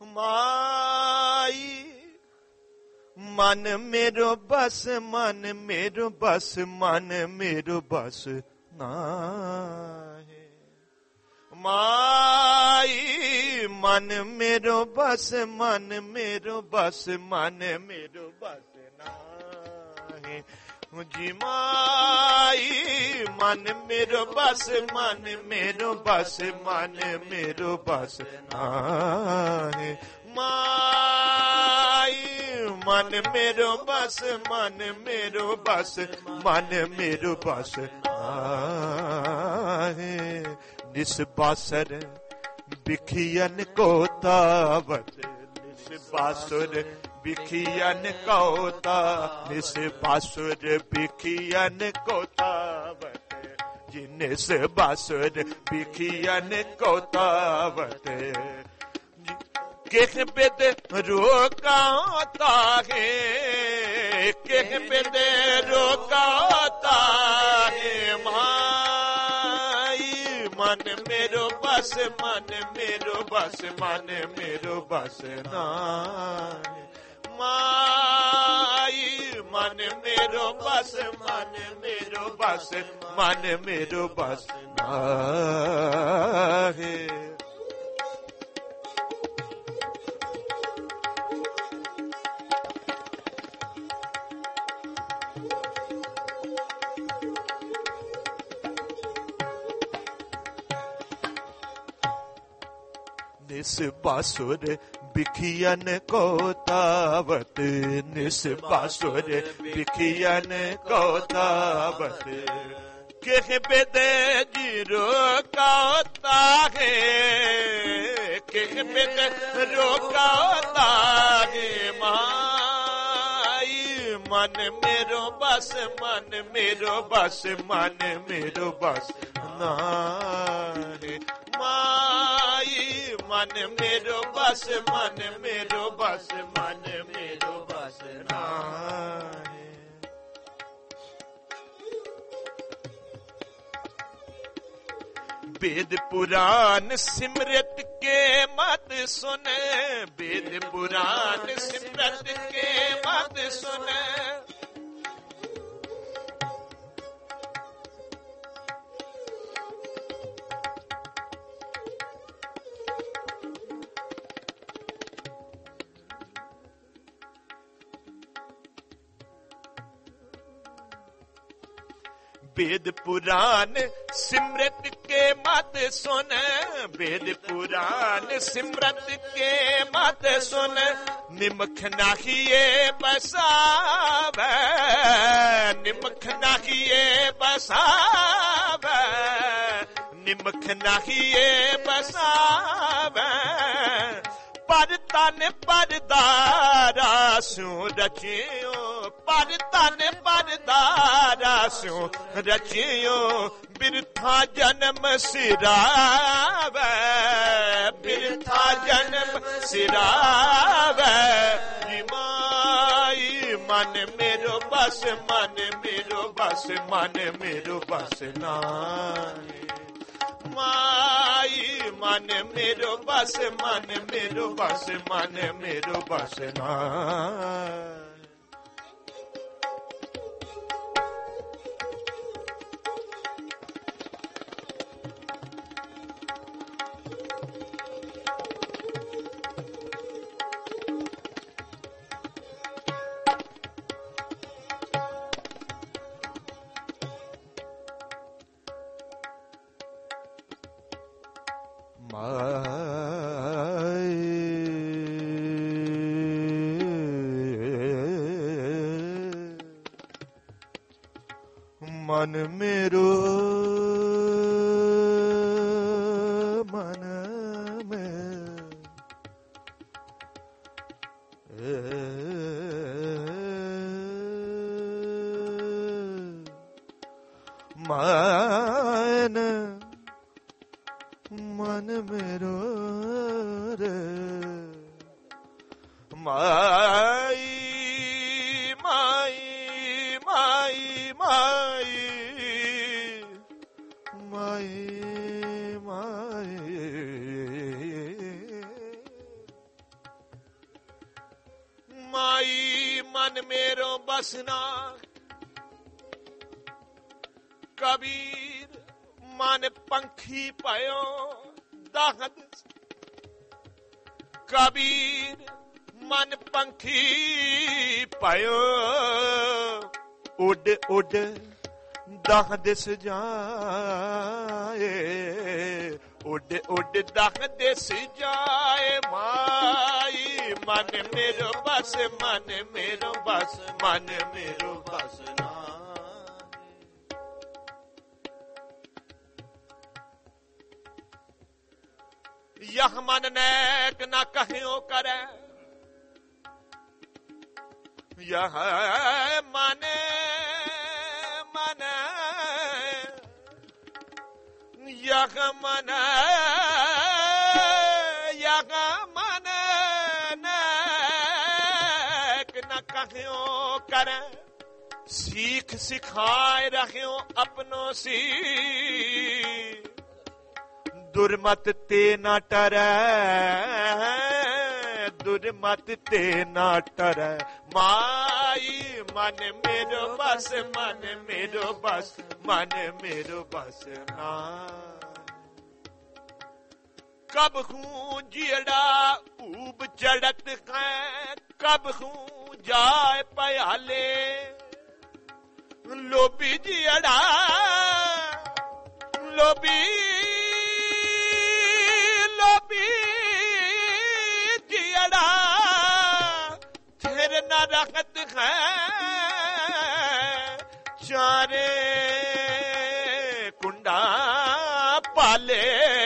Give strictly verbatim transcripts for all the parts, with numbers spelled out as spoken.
माई मन मेरो बस मन मेरो बस मन मेरो बस नाहे माई मन मेरो बस मन मेरो बस मन मेरो बस नाहे जी माई मन मेरो बस मन मेरो बस मन मेरो बस नाहे माई मन मेरो बस मन मेरो बस मन मेरो बस नाहे निस बासर बिखियन को तावत निस बासुर बिखियन कोता निस बासुर बिखियन कोतावत जिनिस बासुर बिखियन कोतावत केह बेद रोकाता है केह बेद रोकाता है माई मन मेरो बस मन मेरो बस मन मेरो बस नाहे माई मन मेरो बस मन मेरो बस मन मेरो बस नाहे निस बासुर बिखियन को तावत निस बासुर बिखियन को तावत केह बेदे जीरो काता है केह बेदे रोकाता है माई मन मेरो बस मन मेरो बस मन मेरो बस नाहे माई मन मेरो बस मन मेरो बस मन मेरो बस नाहे वेद पुराण सिमरत के मत सुने वेद पुराण सिमरत के मत सुने वेद पुराण सिमरत के मत सुन वेद पुराण सिमरत के मत सुन निमख नाहिए बसावे निमख नाहिए बसावे निमख नाहिए बसावे पर तन परदारा सु रचियो पर तन परदारा सु रचियो बिरथा जन्म सिरावे बिरथा जन्म सिरावे माई मन मेरो बस मन मेरो बस मन मेरो बस नाई माई मन मेरो बस मन मेरो बस मन मेरो बस नाई मन मेरो मन में मन मन मेरो रे माई माई माई माई माई माई मन मेरो बसना। कबीर मन पंखी पयो दाहद। कबीर मन पंखी पयो उड उड दाह दिस जाए। उड उड दाह दिस जाए माई मन मेरो बस मन मेरो बस मन मेरो बस ना। यह मन नेक न कहियो करे। यह मन मन यह मन यह मन नेक न कहियो करे। सीख सिखाए रहियो अपनों सी। दुर्मत ते न टरै दुर्मत ते न टरै माई मन मेरो बस मन मेरो बस मन मेरो बस ना। कब हूँ जियड़ा ऊब चढ़त है कब हूँ जाए पयाले। लोभी जियड़ा लोभी न रखत है चारे कुंडा पाले।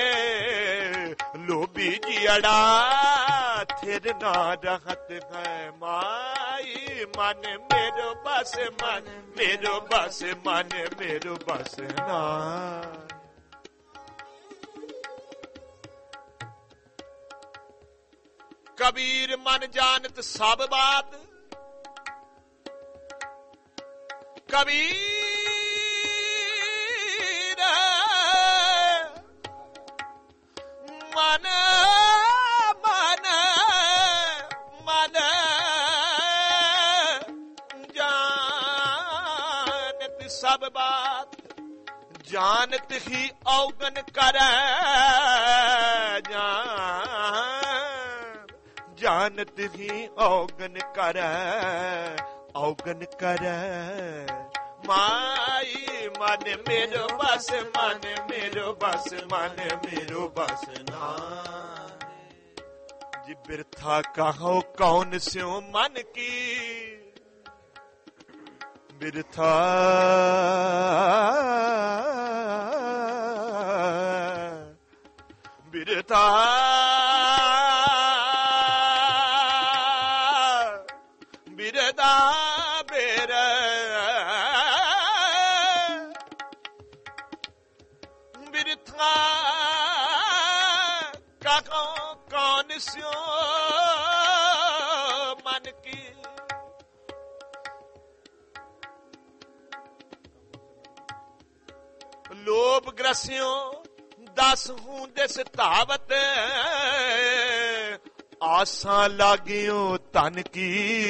लोभी जियड़ा थिर न रखत है माई मन मेरो बस मन मेरो बस मन मेरो बस ना। कबीर मन जानत सब बात। कबीर मन मन मन जानत सब बात। जानत ही अवगन करे जान जानत ही अवगन करे अवगन करे माई मन मेरो बस मन मेरो बस मन मेरो बस ना। जी बिरथा कहो कौन स्यों मन की। बिरथा बिरथा बिरदा बेर बिरथा कहो कौन स्यों मन की। लोभ ग्रसियों दस हूं दिस धावत। आसा लागियो तन की।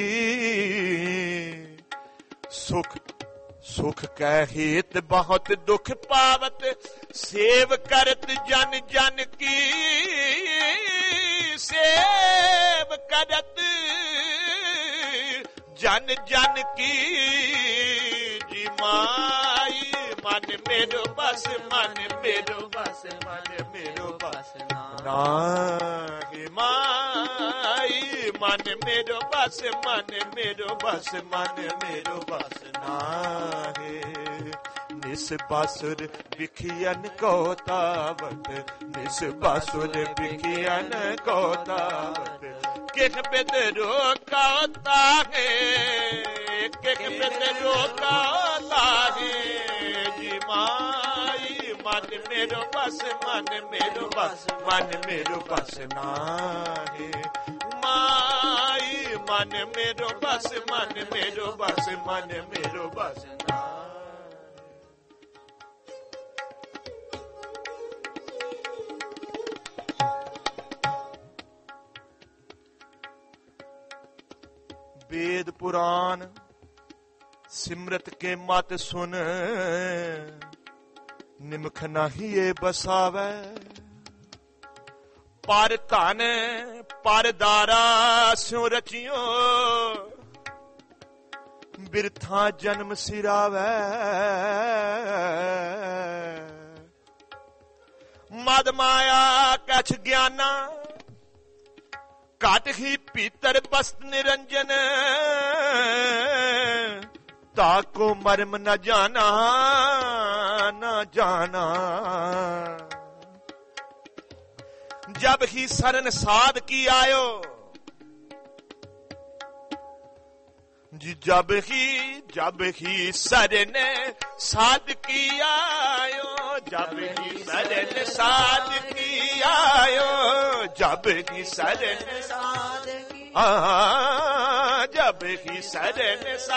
सुख सुख कै हेत बहुत दुख पावत। सेव करत जन जन की। सेव करत जन जन की। जी माई मन मेरो बस मन मेरो बस मन मेरो बस ना। माई मन मेरो बस मन मेरो बस मन मेरो बस ना। निस बासुर बिखियन को तावत। निस बासुर बिखियन को तावत। किख बिद रोका ताहे किख बिद रोका ताहे। जी माई मन मेरो बस मन मेरो बस मन मेरो बस ना है। माई मन मेरो बस मन मेरो बस मन मेरो बस ना। वेद पुराण सिमरत के मत सुन, निमख नाही ये बसावे। पर धन पर दारा स्यों रचियो, बिरथा जन्म सिरावे। मद माया कछ ज्ञाना, घट ही पीतर बस्त निरंजन। ताको मर्म न जाना न जाना। जब ही शरण साध की आयो, जी जब ही जब ही शरण साध की आयो, जब ही शरण साध की आयो, जब ही शरण साध की आ, जब ही शरण सा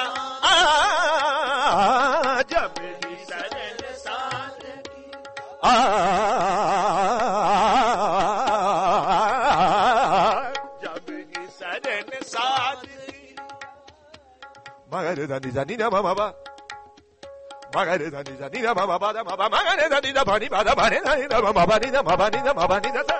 आ, जब ही शरण साध की आ, जब ही शरण साध की। मगर धनी धनी ना बाबा, मगर धनी धनी ना बाबा बाबा, मगर धनी ना भानी बाबा भाने धनी ना बाबा नी ना बाबा नी ना बाबा नी ना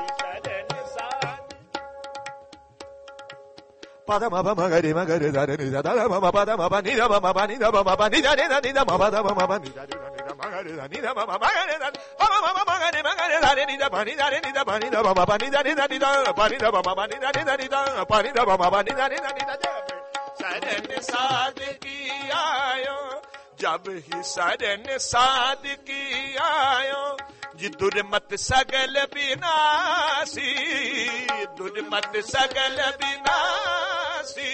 pada maba magare magare dare ni da da mama pada maba ni da mama ni da mama ni da ni da ni da mama da mama ni da ni da magare da ni da mama magare da mama mama magare magare dare ni da pani dare ni da pani da mama pani da ni da ni da pani da mama ni da ni da ni da pani da mama ni da ni da ni da शरण साध की आयो, जब ही शरण साध की आयो। जी दुर्मत सगल विनाशी, दुर्मत सगल विनाशी।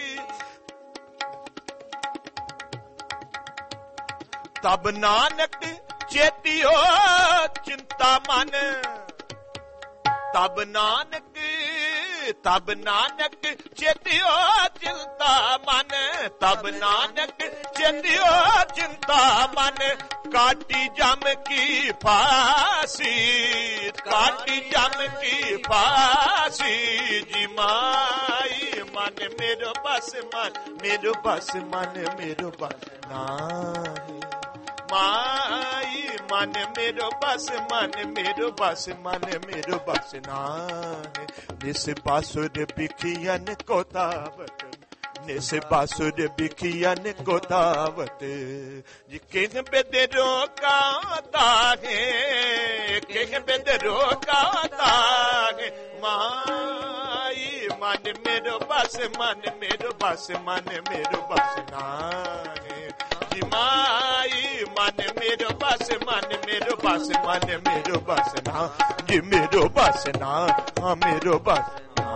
तब नानक चेतियो चिंता मन, तब नानक तब नानक चेतियो चिंता मन, तब नानक चेतियो चिंता मन। काटी जम की फांसी, काटी जम की फांसी। जी माई मन मेरो बस मन, मेरो बस मन मेरो बस नाही। माई मन मेरो बस मन, मेरो बस मन मेरो बस नाही। निस बासुर बिखियन को तावत, निस बासुर बिखियन को तावत। जी किंग बेद रोका तागे, किंग बेद रोका तागे। माई मन मेरो बस मन, मेरो बस मन मेरो बस नाही। जी माई मन मेरो बस मन, मेरो बस मन मेरो बस ना। जी मेरो बस ना, हाँ मेरो बस ना।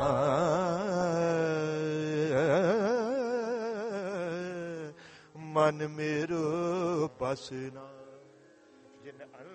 मन मेरो बस ना।